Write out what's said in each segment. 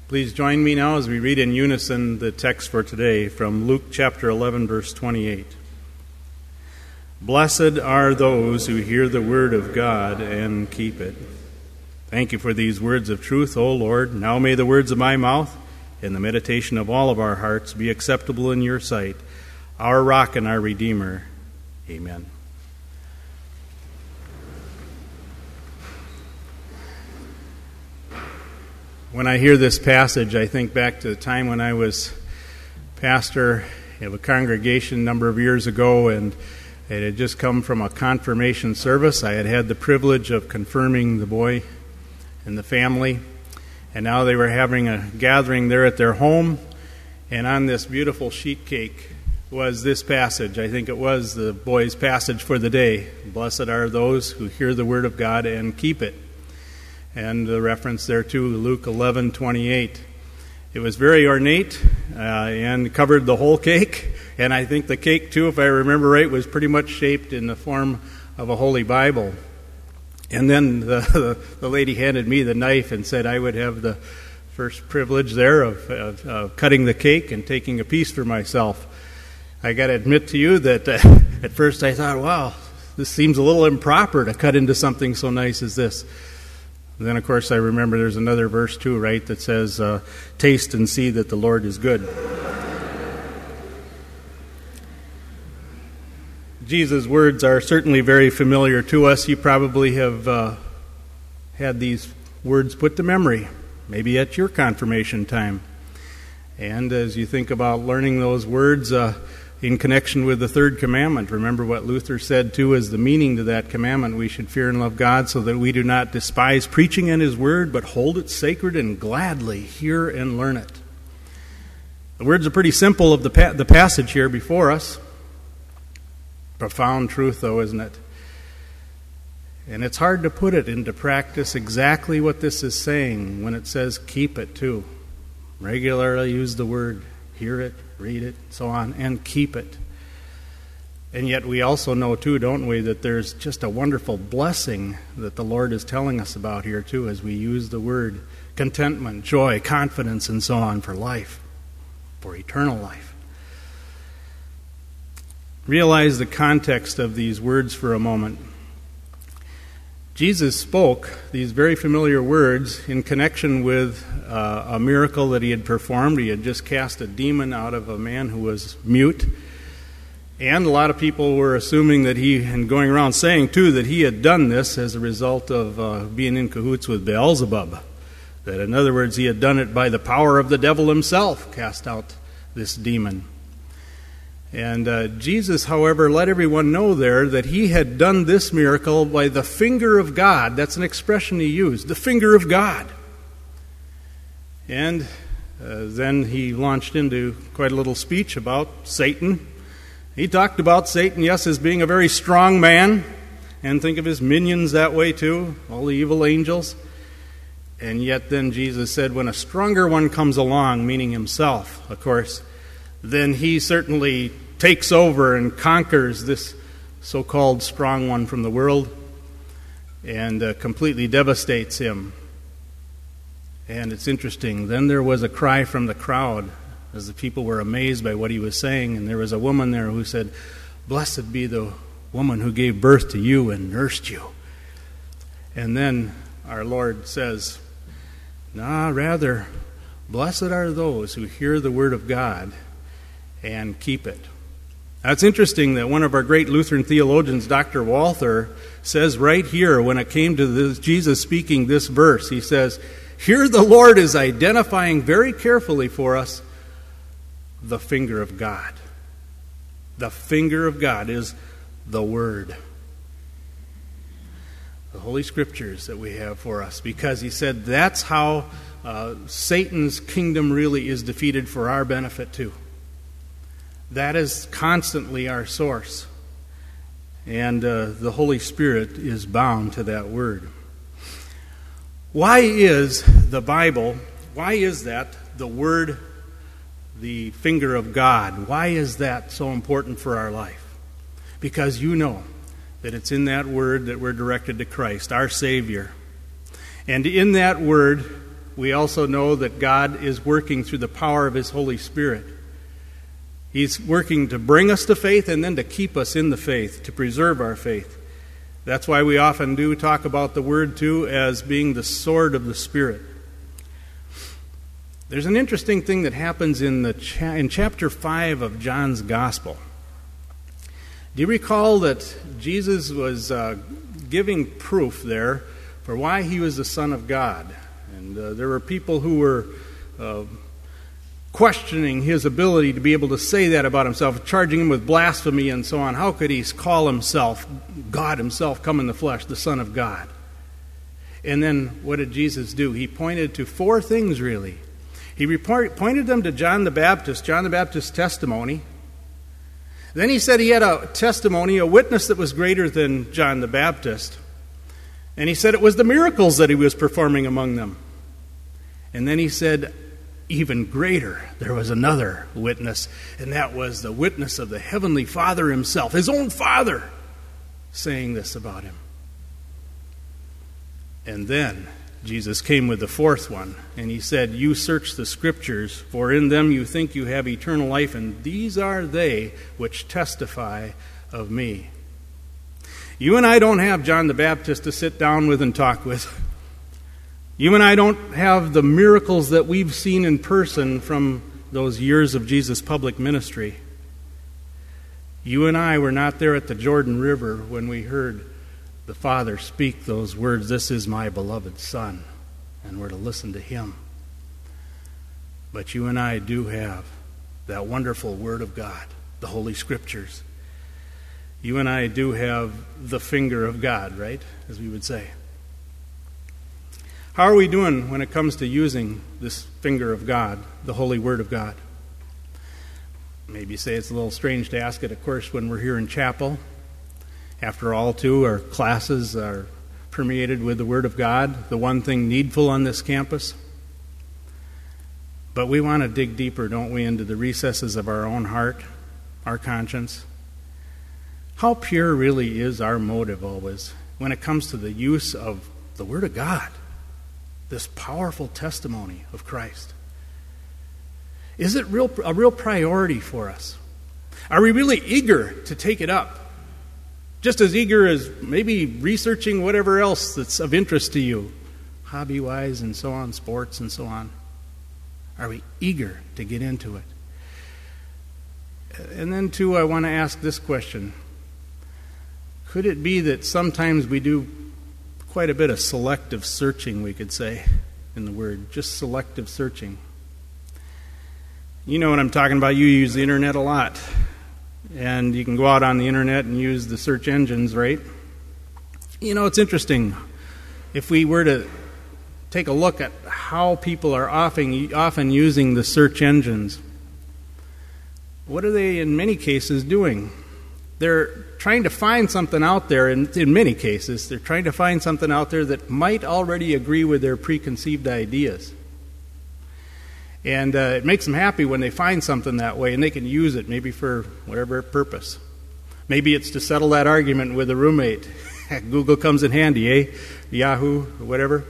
Please join me now as we read in unison the text for today from Luke chapter 11, verse 28. Blessed are those who hear the word of God and keep it. Thank you for these words of truth, O Lord. Now may the words of my mouth and the meditation of all of our hearts be acceptable in your sight, our rock and our Redeemer. Amen. When I hear this passage, I think back to the time when I was pastor of a congregation a number of years ago, and it had just come from a confirmation service. I had had the privilege of confirming the boy and the family, and now they were having a gathering there at their home, and on this beautiful sheet cake was this passage. I think it was the boy's passage for the day. Blessed are those who hear the word of God and keep it. And the reference there to Luke 11:28. It was very ornate and covered the whole cake. And I think the cake, too, if I remember right, was pretty much shaped in the form of a Holy Bible. And then the lady handed me the knife and said I would have the first privilege there of cutting the cake and taking a piece for myself. I got to admit to you that at first I thought, wow, this seems a little improper to cut into something so nice as this. And then, of course, I remember there's another verse, too, right, that says, taste and see that the Lord is good. Jesus' words are certainly very familiar to us. You probably have had these words put to memory, maybe at your confirmation time. And as you think about learning those words in connection with the third commandment, remember what Luther said, too, is the meaning to that commandment. We should fear and love God so that we do not despise preaching in His word, but hold it sacred and gladly hear and learn it. The words are pretty simple of the passage here before us. Profound truth, though, isn't it? And it's hard to put it into practice exactly what this is saying when it says keep it, too. Regularly use the word, hear it, read it, so on, and keep it. And yet we also know, too, don't we, that there's just a wonderful blessing that the Lord is telling us about here, too, as we use the word contentment, joy, confidence, and so on for life, for eternal life. Realize the context of these words for a moment. Jesus spoke these very familiar words in connection with a miracle that He had performed. He had just cast a demon out of a man who was mute. And a lot of people were assuming that and going around saying, too, that He had done this as a result of being in cahoots with Beelzebub. That, in other words, He had done it by the power of the devil himself, cast out this demon. And Jesus, however, let everyone know there that He had done this miracle by the finger of God. That's an expression He used, the finger of God. And then He launched into quite a little speech about Satan. He talked about Satan, yes, as being a very strong man, and think of his minions that way too, all the evil angels. And yet then Jesus said, when a stronger one comes along, meaning Himself, of course, then He certainly takes over and conquers this so-called strong one from the world and completely devastates him. And it's interesting. Then there was a cry from the crowd as the people were amazed by what He was saying. And there was a woman there who said, "Blessed be the woman who gave birth to you and nursed you." And then our Lord says, rather, blessed are those who hear the word of God and keep it. Now, it's interesting that one of our great Lutheran theologians, Dr. Walther, says right here when it came to this, Jesus speaking this verse, he says, here the Lord is identifying very carefully for us the finger of God. The finger of God is the Word. The Holy Scriptures that we have for us, because He said that's how Satan's kingdom really is defeated for our benefit too. That is constantly our source. And the Holy Spirit is bound to that Word. Why is the Bible, why is that the Word, the finger of God, why is that so important for our life? Because you know that it's in that Word that we're directed to Christ, our Savior. And in that Word, we also know that God is working through the power of His Holy Spirit. He's working to bring us to faith and then to keep us in the faith, to preserve our faith. That's why we often do talk about the Word, too, as being the sword of the Spirit. There's an interesting thing that happens in chapter 5 of John's Gospel. Do you recall that Jesus was giving proof there for why He was the Son of God? And there were people who were questioning His ability to be able to say that about Himself, charging Him with blasphemy and so on. How could He call Himself, God Himself, come in the flesh, the Son of God? And then what did Jesus do? He pointed to 4 things, really. He pointed them to John the Baptist's testimony. Then He said He had a testimony, a witness that was greater than John the Baptist. And He said it was the miracles that He was performing among them. And then He said, even greater, there was another witness, and that was the witness of the Heavenly Father Himself, His own Father, saying this about Him. And then Jesus came with the 4th one, and He said, you search the Scriptures, for in them you think you have eternal life, and these are they which testify of me. You and I don't have John the Baptist to sit down with and talk with. You and I don't have the miracles that we've seen in person from those years of Jesus' public ministry. You and I were not there at the Jordan River when we heard the Father speak those words, this is my beloved Son, and we're to listen to Him. But you and I do have that wonderful Word of God, the Holy Scriptures. You and I do have the finger of God, right, as we would say. How are we doing when it comes to using this finger of God, the Holy Word of God? Maybe you say it's a little strange to ask it, of course, when we're here in chapel. After all, too, our classes are permeated with the Word of God, the one thing needful on this campus. But we want to dig deeper, don't we, into the recesses of our own heart, our conscience. How pure really is our motive always when it comes to the use of the Word of God? This powerful testimony of Christ. Is it a real priority for us? Are we really eager to take it up? Just as eager as maybe researching whatever else that's of interest to you, hobby-wise and so on, sports and so on. Are we eager to get into it? And then, too, I want to ask this question. Could it be that sometimes we do quite a bit of selective searching, we could say, in the Word? Just selective searching. You know what I'm talking about. You use the internet a lot. And you can go out on the internet and use the search engines, right? You know, it's interesting. If we were to take a look at how people are often using the search engines, what are they in many cases doing? They're trying to find something out there, and in many cases, they're trying to find something out there that might already agree with their preconceived ideas. And it makes them happy when they find something that way, and they can use it maybe for whatever purpose. Maybe it's to settle that argument with a roommate. Google comes in handy, eh? Yahoo, or whatever.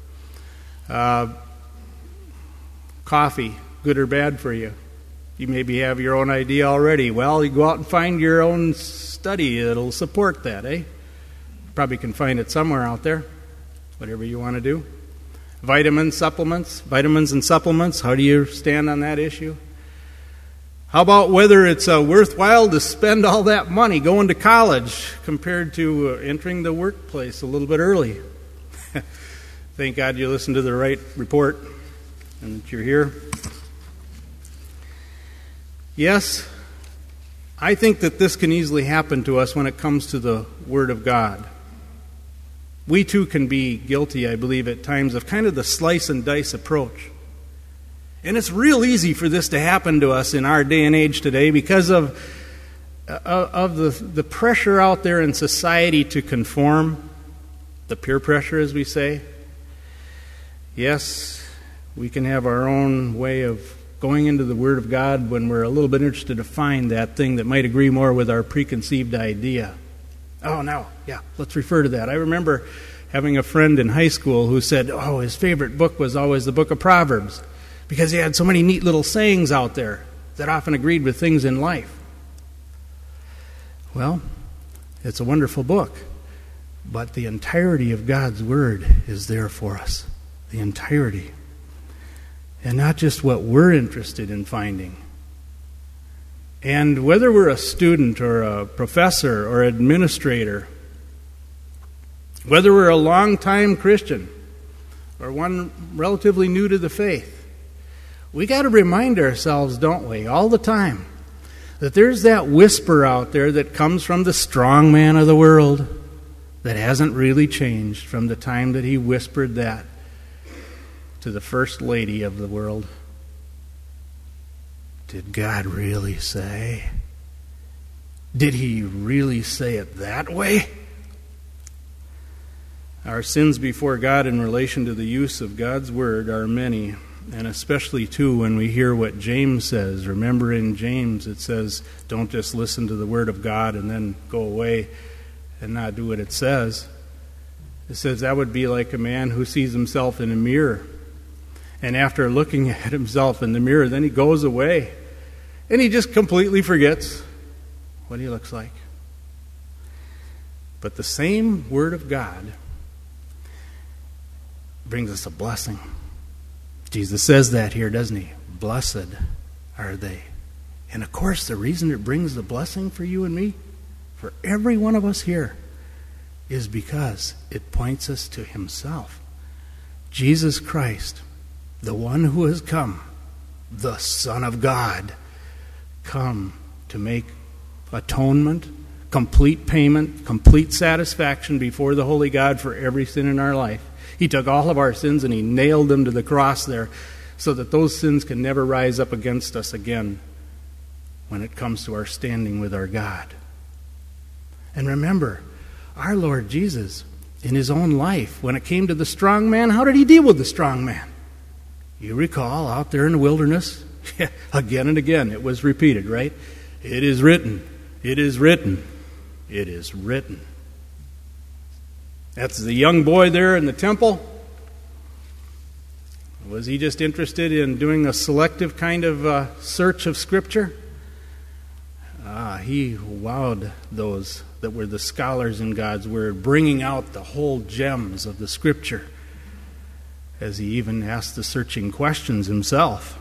Coffee, good or bad for you? You maybe have your own idea already. Well, you go out and find your own study that'll support that, eh? Probably can find it somewhere out there, whatever you want to do. Vitamins and supplements, how do you stand on that issue? How about whether it's worthwhile to spend all that money going to college compared to entering the workplace a little bit early? Thank God you listened to the right report and that you're here. Yes, I think that this can easily happen to us when it comes to the Word of God. We too can be guilty, I believe, at times of kind of the slice and dice approach. And it's real easy for this to happen to us in our day and age today because of the pressure out there in society to conform, the peer pressure, as we say. Yes, we can have our own way of going into the Word of God when we're a little bit interested to find that thing that might agree more with our preconceived idea. Oh, no, yeah, let's refer to that. I remember having a friend in high school who said, his favorite book was always the book of Proverbs because he had so many neat little sayings out there that often agreed with things in life. Well, it's a wonderful book, but the entirety of God's Word is there for us. The entirety. And not just what we're interested in finding. And whether we're a student or a professor or administrator, whether we're a long-time Christian or one relatively new to the faith, we got to remind ourselves, don't we, all the time, that there's that whisper out there that comes from the strong man of the world that hasn't really changed from the time that he whispered that to the first lady of the world. Did God really say? Did he really say it that way? Our sins before God in relation to the use of God's Word are many, and especially, too, when we hear what James says. Remember in James it says, don't just listen to the Word of God and then go away and not do what it says. It says that would be like a man who sees himself in a mirror, and after looking at himself in the mirror, then he goes away, and he just completely forgets what he looks like. But the same Word of God brings us a blessing. Jesus says that here, doesn't he? Blessed are they. And of course, the reason it brings the blessing for you and me, for every one of us here, is because it points us to himself. Jesus Christ, the one who has come, the Son of God, come to make atonement, complete payment, complete satisfaction before the holy God for every sin in our life. He took all of our sins and he nailed them to the cross there so that those sins can never rise up against us again when it comes to our standing with our God. And remember, our Lord Jesus, in his own life, when it came to the strong man, how did he deal with the strong man? You recall, out there in the wilderness, again and again, it was repeated, right? It is written, it is written, it is written. That's the young boy there in the temple. Was he just interested in doing a selective kind of search of Scripture? He wowed those that were the scholars in God's Word, bringing out the whole gems of the Scripture, as he even asked the searching questions himself.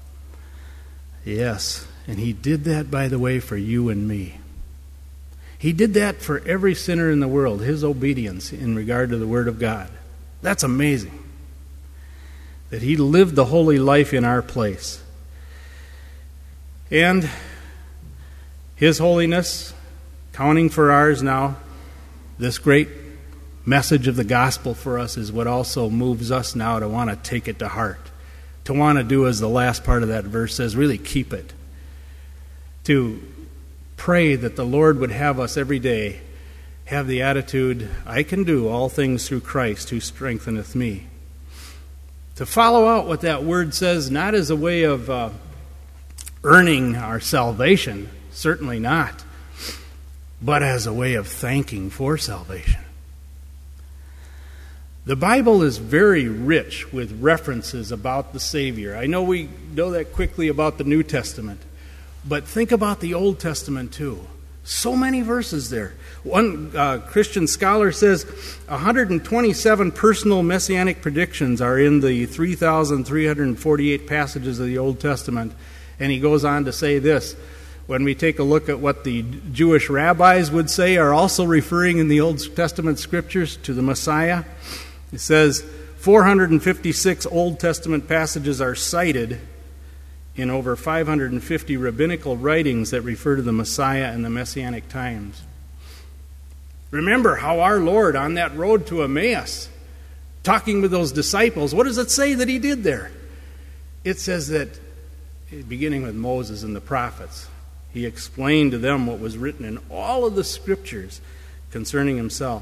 Yes, and he did that, by the way, for you and me. He did that for every sinner in the world, his obedience in regard to the Word of God. That's amazing. That he lived the holy life in our place. And his holiness, counting for ours now, this great message of the gospel for us is what also moves us now to want to take it to heart. To want to do, as the last part of that verse says, really keep it. To pray that the Lord would have us every day have the attitude, I can do all things through Christ who strengtheneth me. To follow out what that word says, not as a way of earning our salvation, certainly not, but as a way of thanking for salvation. The Bible is very rich with references about the Savior. I know we know that quickly about the New Testament, but think about the Old Testament too. So many verses there. One Christian scholar says 127 personal messianic predictions are in the 3,348 passages of the Old Testament. And he goes on to say this. When we take a look at what the Jewish rabbis would say are also referring in the Old Testament scriptures to the Messiah, it says 456 Old Testament passages are cited in over 550 rabbinical writings that refer to the Messiah and the Messianic times. Remember how our Lord on that road to Emmaus, talking with those disciples, what does it say that he did there? It says that, beginning with Moses and the prophets, he explained to them what was written in all of the scriptures concerning himself.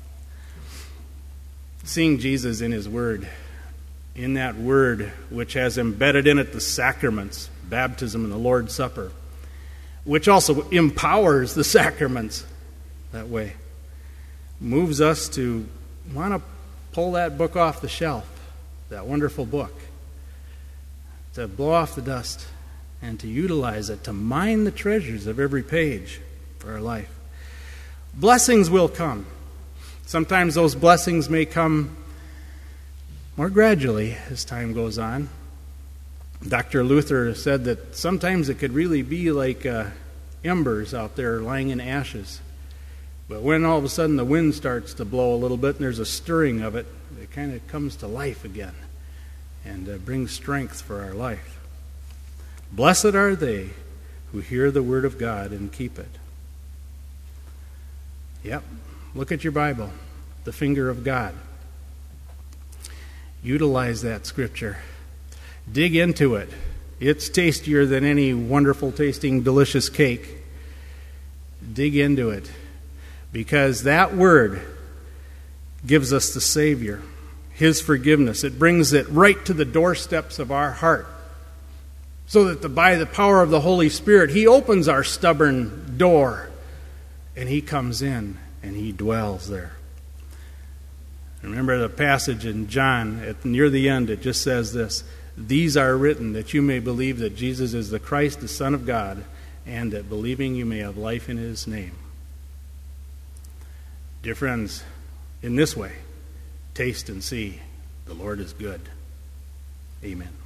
Seeing Jesus in his word, in that word which has embedded in it the sacraments, baptism and the Lord's Supper, which also empowers the sacraments that way, moves us to want to pull that book off the shelf, that wonderful book, to blow off the dust and to utilize it, to mine the treasures of every page for our life. Blessings will come. Sometimes those blessings may come more gradually as time goes on. Dr. Luther said that sometimes it could really be like embers out there lying in ashes. But when all of a sudden the wind starts to blow a little bit and there's a stirring of it, it kind of comes to life again and brings strength for our life. Blessed are they who hear the word of God and keep it. Yep, look at your Bible, the finger of God. Utilize that scripture. Dig into it. It's tastier than any wonderful tasting delicious cake. Dig into it, because that word gives us the Savior, His forgiveness. It brings it right to the doorsteps of our heart, so that by the power of the Holy Spirit, He opens our stubborn door, and He comes in, and He dwells there. Remember the passage in John, near the end, it just says this: "These are written that you may believe that Jesus is the Christ, the Son of God, and that believing you may have life in His name." Dear friends, in this way, taste and see the Lord is good. Amen.